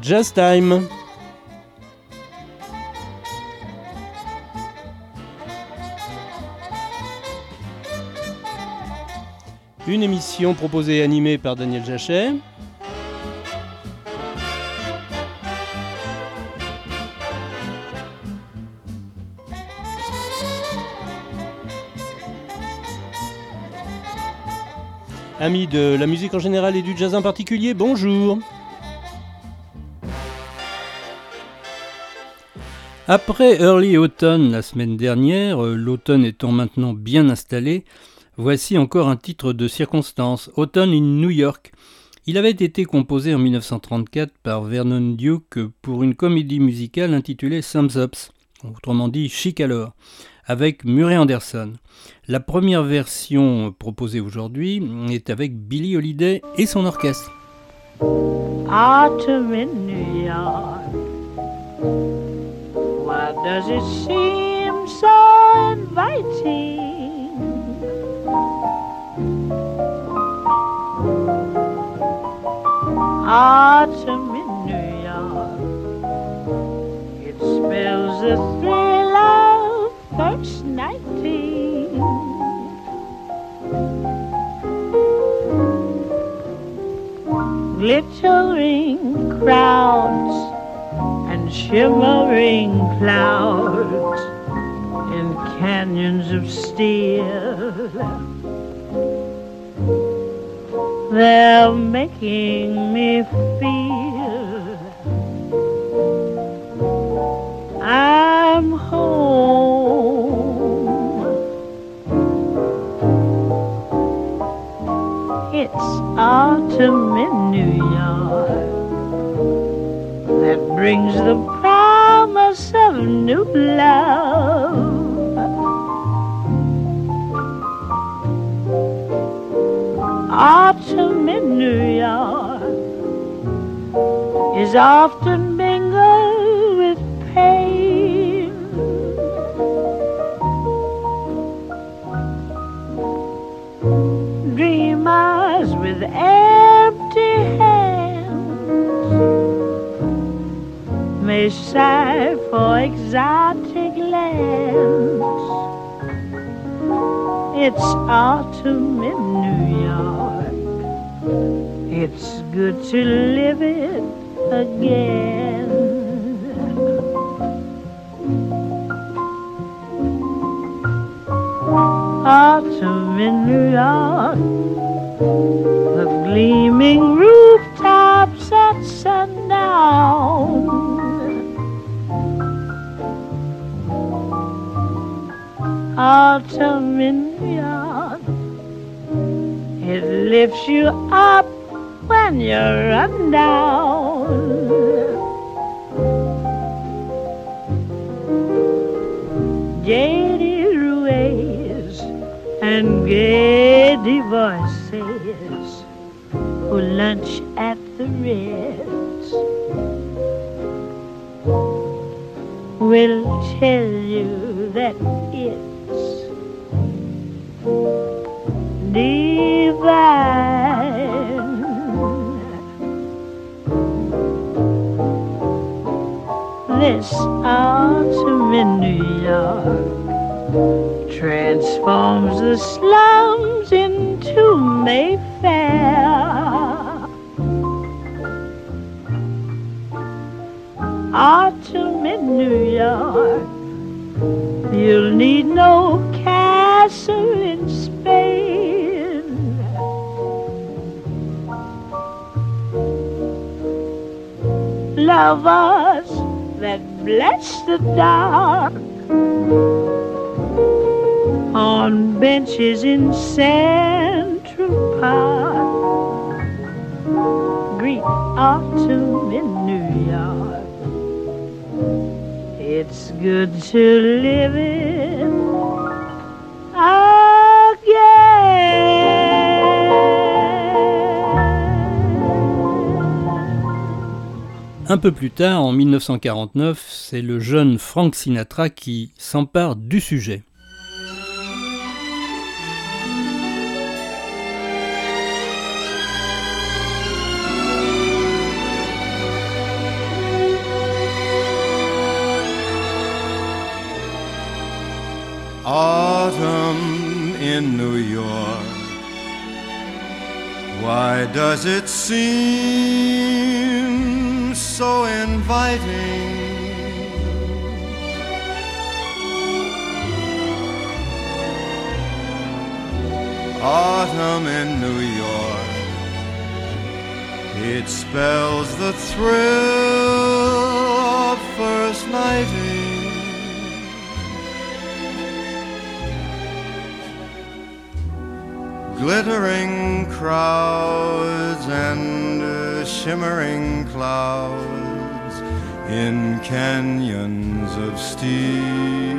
Jazz Time. Une émission proposée et animée par Daniel Jachet. Amis de la musique en général et du jazz en particulier, bonjour. Après Early Autumn la semaine dernière, l'automne étant maintenant bien installé, voici encore un titre de circonstance, Autumn in New York. Il avait été composé en 1934 par Vernon Duke pour une comédie musicale intitulée Thumbs Up, autrement dit Chic alors, avec Murray Anderson. La première version proposée aujourd'hui est avec Billie Holiday et son orchestre. Autumn in New York, why does it seem so inviting? Autumn in New York, it spells the thrill of first nighting. Glittering crowds and shimmering clouds in canyons of steel, they're making me feel I'm home. It's autumn in New York that brings the promise of new love. Autumn in New York is often mingled with pain. Dreamers with empty hands may sigh for exotic lands. It's autumn in New York, it's good to live it again. Autumn in New York, the gleaming rooftops at sundown. Autumn in New York, it lifts you up when you run down. Jaded ways and gay voices who lunch at the Ritz will tell you that it's divine. This autumn in New York transforms the slums into Mayfair. Autumn in New York, you'll need no castle in Spain. Lovers that bless the dark on benches in Central Park greet autumn in New York. It's good to live it Un peu plus tard, en 1949, c'est le jeune Frank Sinatra qui s'empare du sujet. Autumn in New York, why does it seem so inviting? Autumn in New York, it spells the thrill of first nighting. Glittering crowds and shimmering clouds in canyons of steel.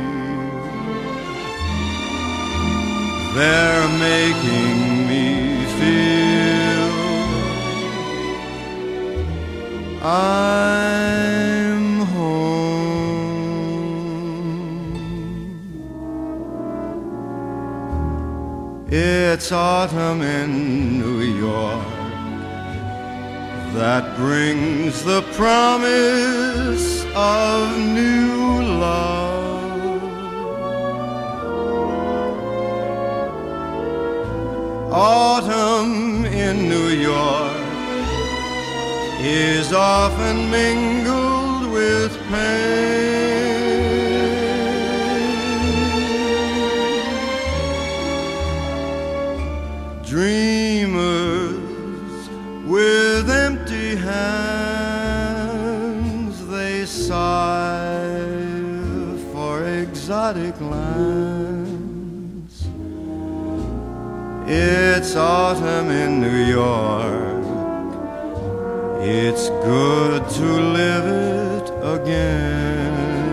They're making me feel I'm home. It's autumn in New York that brings the promise of new love. Autumn in New York is often mingled with pain. Dreamers with empty hands, they sigh for exotic lands. It's autumn in New York, it's good to live it again.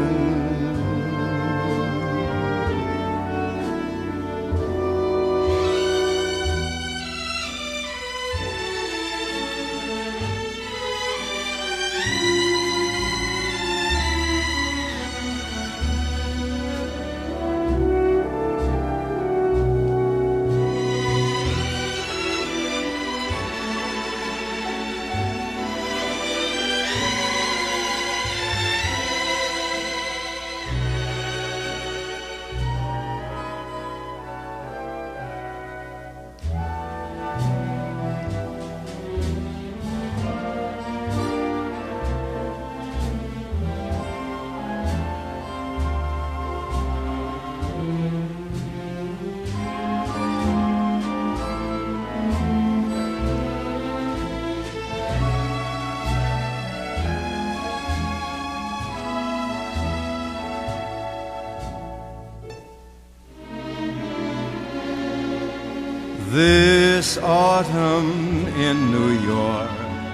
This autumn in New York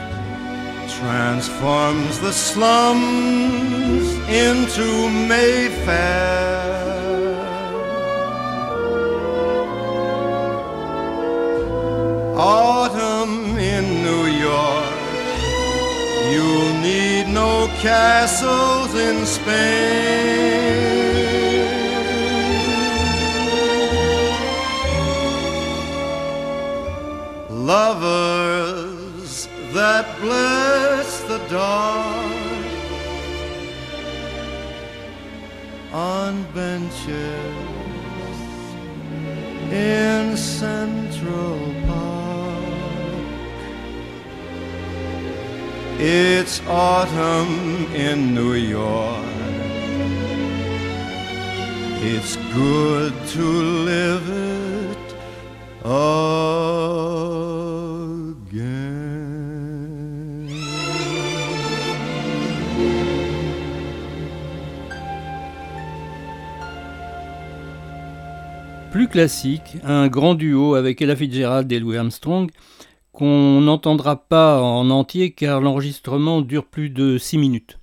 transforms the slums into Mayfair. Autumn in New York, you'll need no castles in Spain. Lovers that bless the dark on benches in Central Park. It's autumn in New York, it's good to live it again. Plus classique, un grand duo avec Ella Fitzgerald et Louis Armstrong qu'on n'entendra pas en entier car l'enregistrement dure plus de 6 minutes.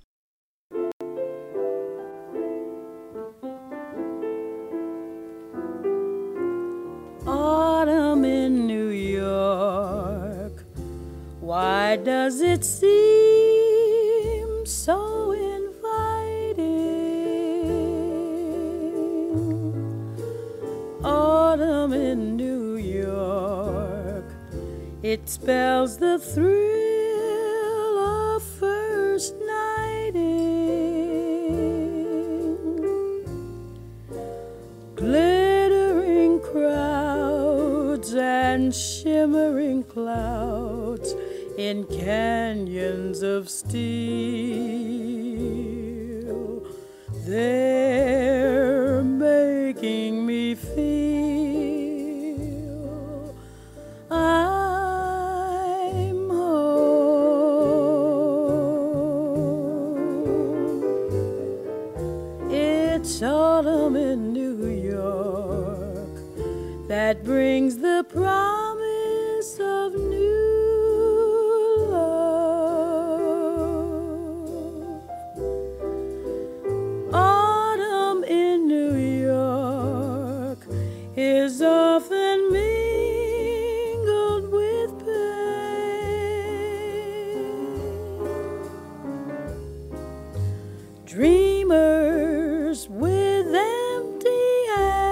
Autumn in New York, why does it seem so inviting? Autumn in New York, it spells the thrill of first nighting. in shimmering clouds, in canyons of steel. They're making me feel I'm home. It's autumn in New York that brings the promise of new love. Autumn in New York is often mingled with pain. Dreamers with empty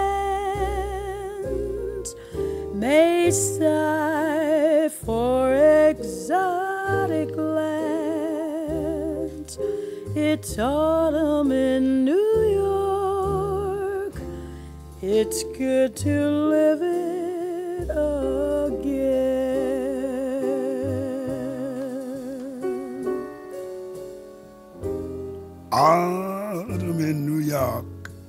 hands may sigh for exotic lands. It's autumn in New York. It's good to live it again. Autumn in New York,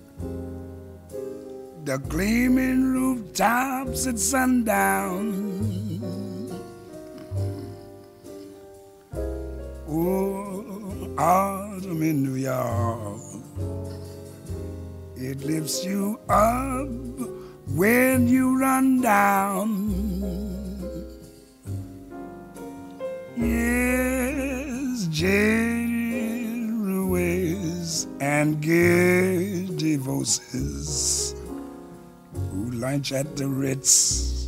the gleaming rooftops at sundown. Oh, autumn in New York, it lifts you up when you run down. Yes, jaded ruins and giddy voices who lunch at the Ritz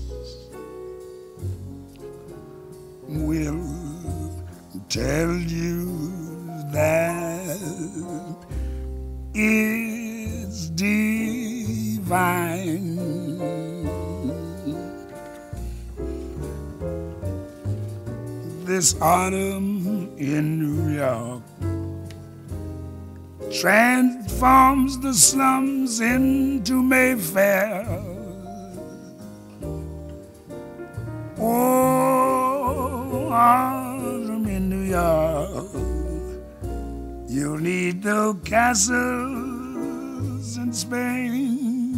will tell you that it's divine. This autumn in New York transforms the slums into Mayfair. Oh, autumn in New York, you'll need the castles in Spain.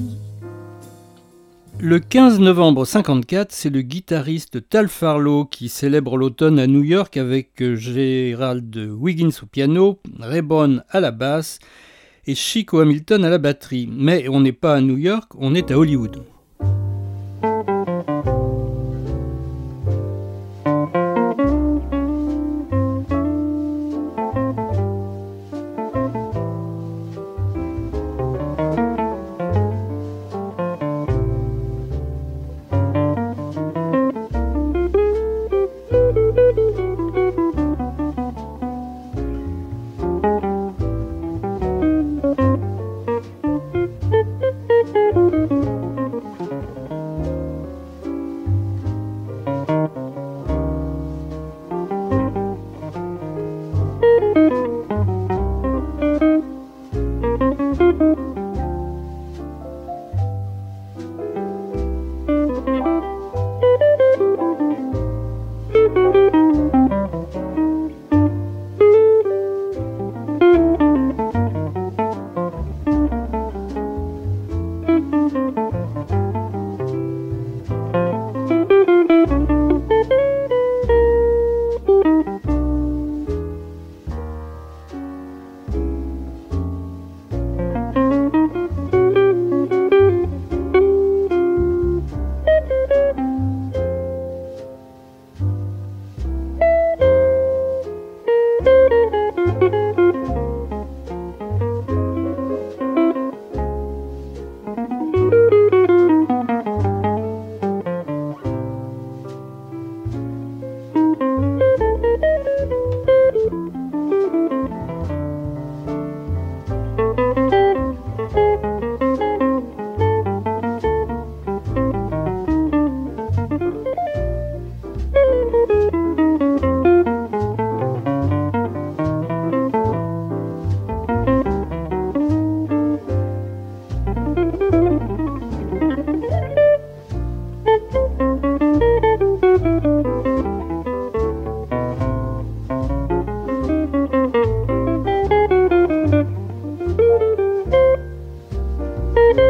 Le 15 novembre 1954, c'est le guitariste Tal Farlow qui célèbre l'automne à New York avec Gerald Wiggins au piano, Ray Brown à la basse et Chico Hamilton à la batterie. Mais on n'est pas à New York, on est à Hollywood.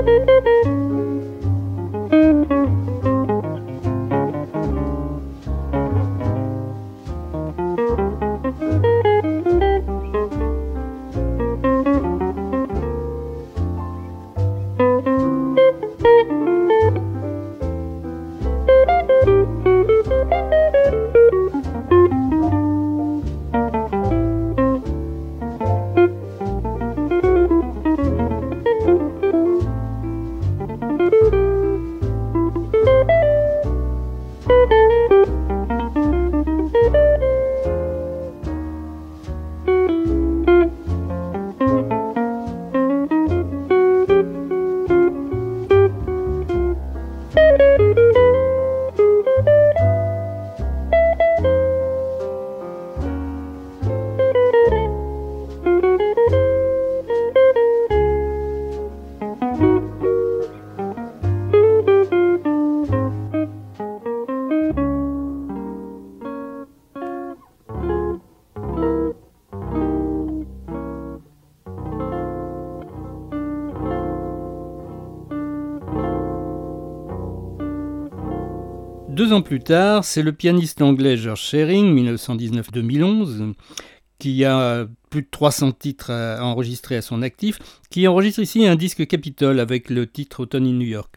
2 ans plus tard, c'est le pianiste anglais George Shearing, 1919-2011, qui a plus de 300 titres enregistrés à son actif, qui enregistre ici un disque Capitol avec le titre Autumn in New York.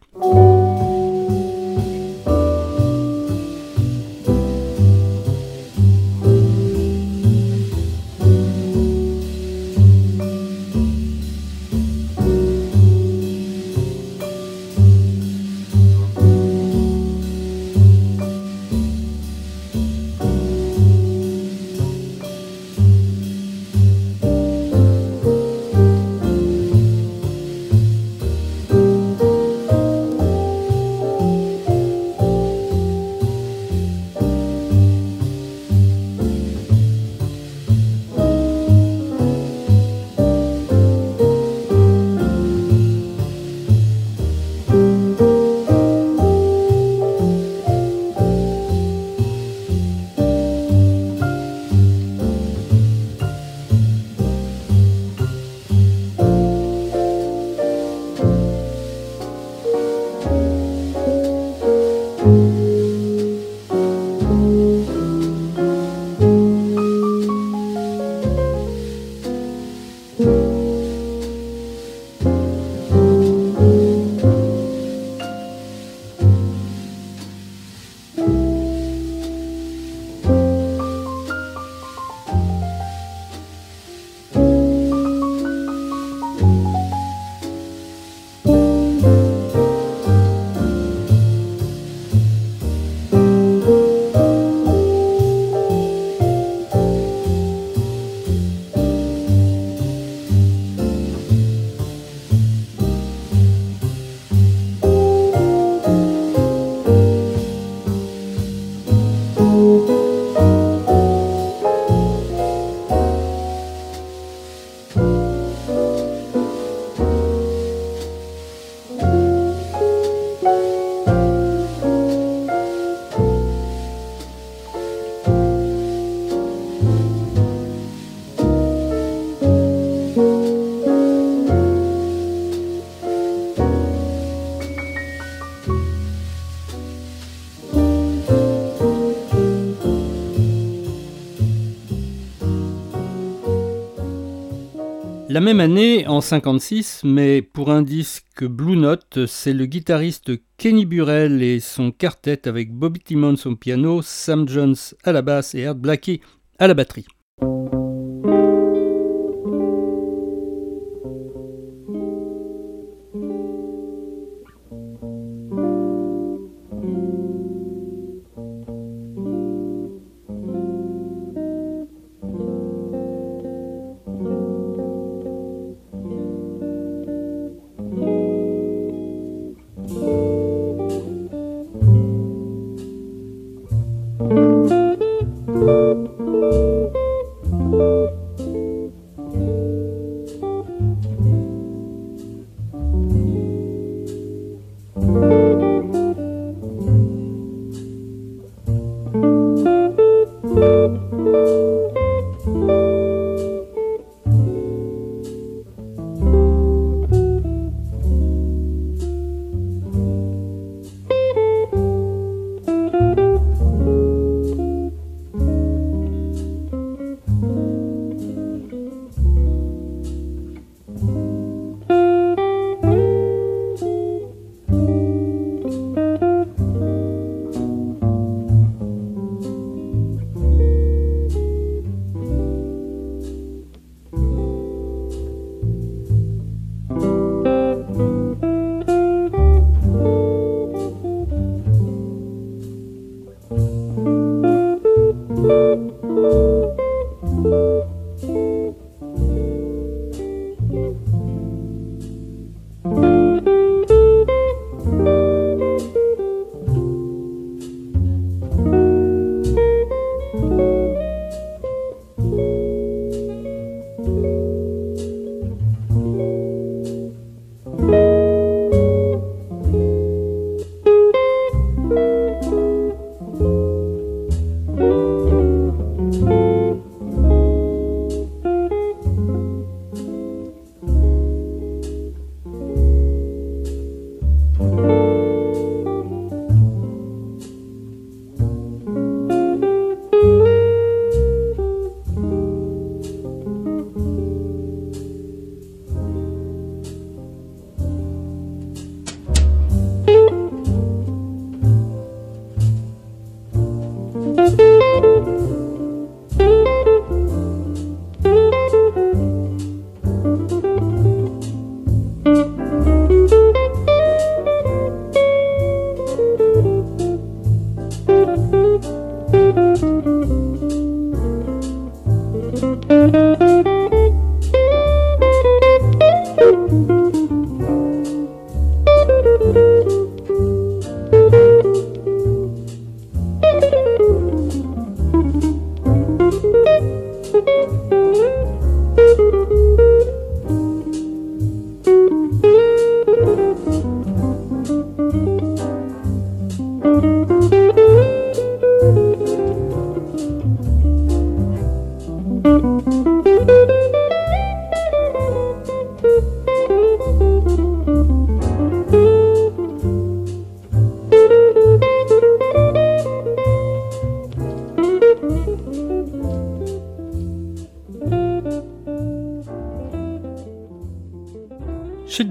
La même année, en 1956, mais pour un disque Blue Note, c'est le guitariste Kenny Burrell et son quartet avec Bobby Timmons au piano, Sam Jones à la basse et Art Blakey à la batterie.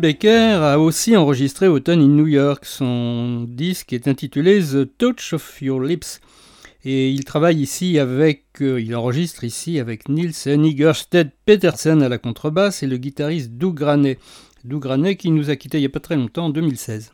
Baker a aussi enregistré Autumn in New York. Son disque est intitulé The Touch of Your Lips. Et il travaille ici il enregistre ici avec Niels Nigerstedt Petersen à la contrebasse et le guitariste Doug Graney. Doug Graney qui nous a quittés il n'y a pas très longtemps, en 2016.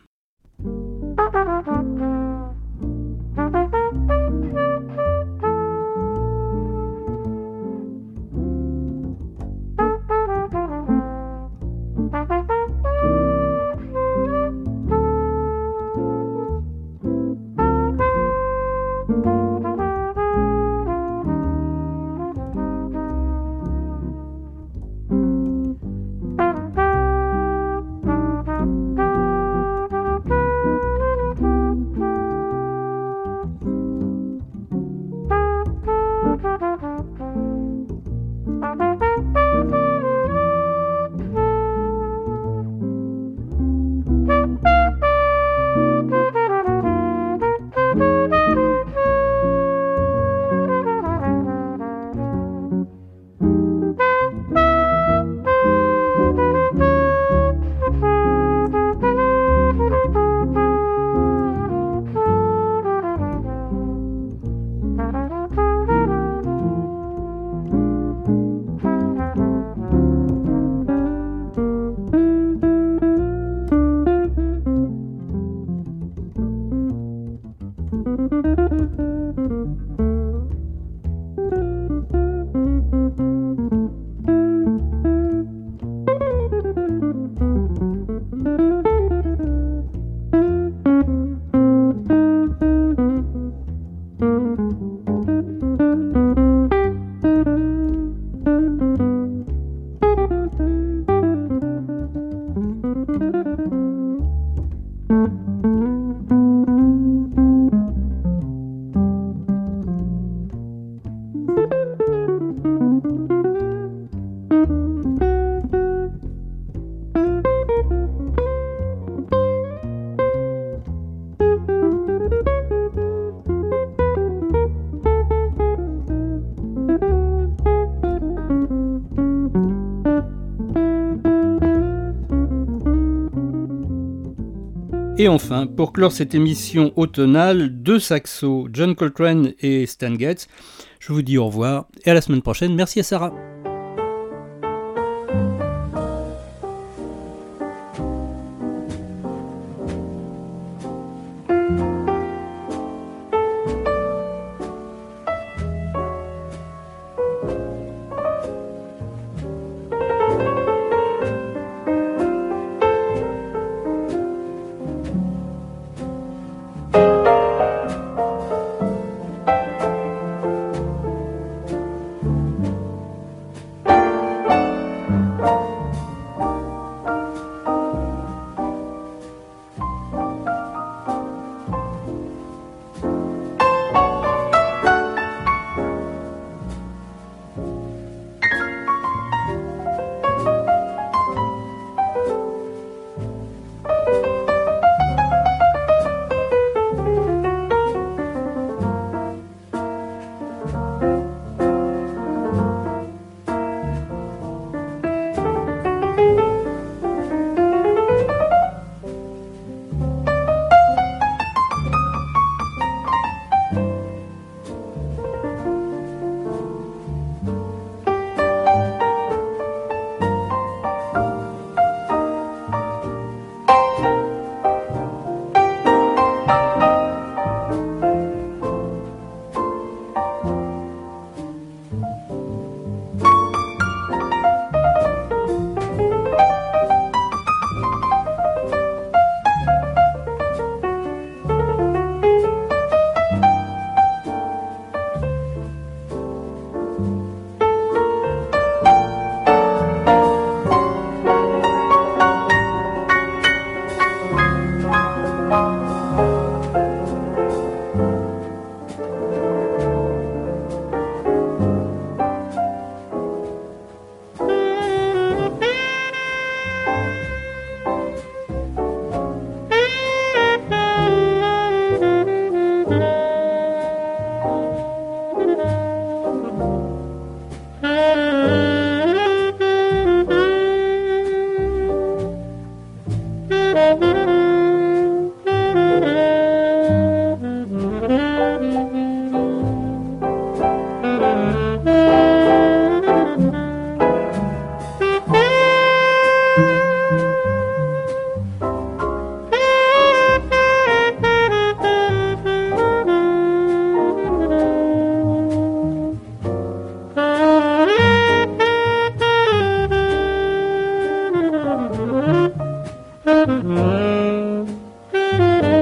Et enfin, pour clore cette émission automnale, deux saxos, John Coltrane et Stan Getz. Je vous dis au revoir et à la semaine prochaine. Merci à Sarah.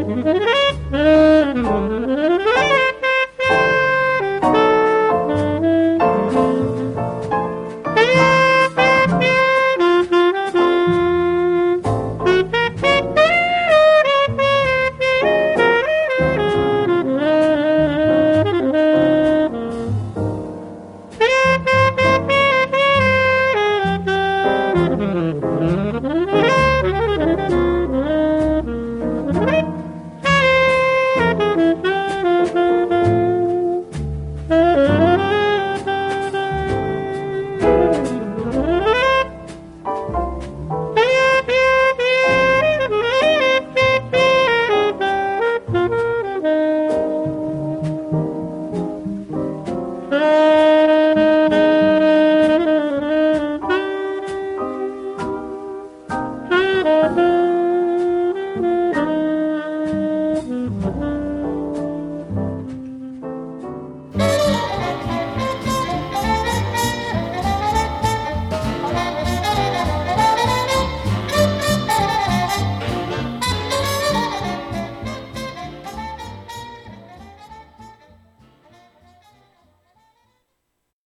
Thank you.